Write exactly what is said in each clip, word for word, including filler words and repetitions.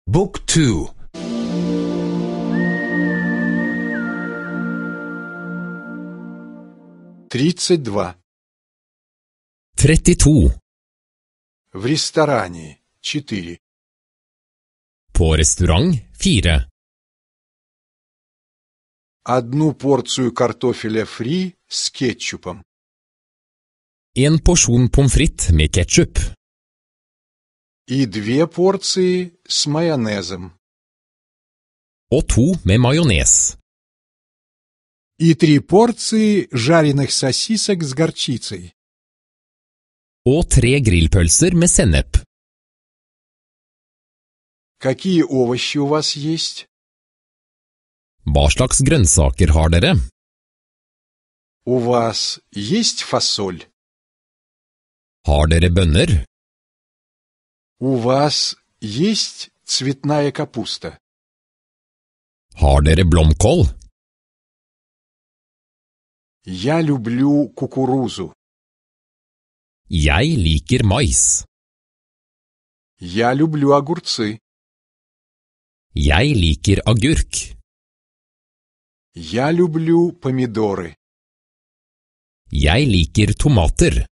Book two. тридцать два. trettito. В ресторане четыре. På restaurant fire. Одну порцию картофеля фри с кетчупом. En porsjon pommes frites med ketchup. И две порции с майонезом. Og to med majones. И три порции жареных сосисок с горчицей. Og tre grillpølser med sennep. Какие овощи у вас есть? Hva slags grønnsaker har dere? У вас есть фасоль? Har dere bønner? У вас есть цветная капуста? Har dere blomkål? Я люблю кукурузу. Jeg liker mais. Я люблю огурцы. Jeg liker agurk. Я люблю помидоры. Jeg liker tomater.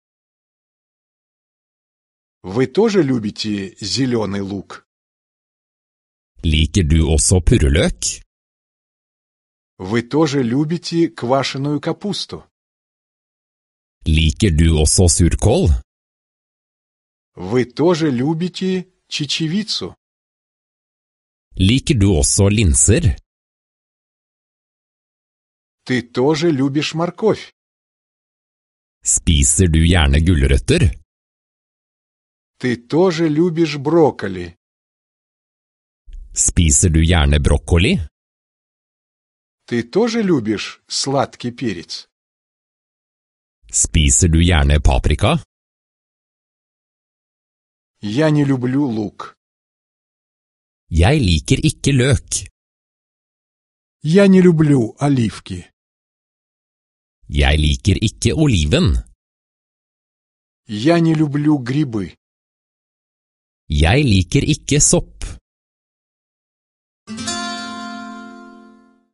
Вы тоже любите зеленый лук? Liker du også purreløk? Вы тоже любите квашеную капусту? Liker du også surkål? Вы тоже любите чечевицу? Liker du også linser? Ты тоже любишь морковь? Spiser du gjerne gulrøtter? Ты тоже любишь брокколи? Spiser du gjerne brokkoli? Ты тоже любишь сладкий перец? Spiser du gjerne paprika? Я не люблю лук. Jeg liker ikke løk. Я не люблю оливки. Jeg liker ikke oliven. Я не люблю грибы. Jeg liker ikke sopp.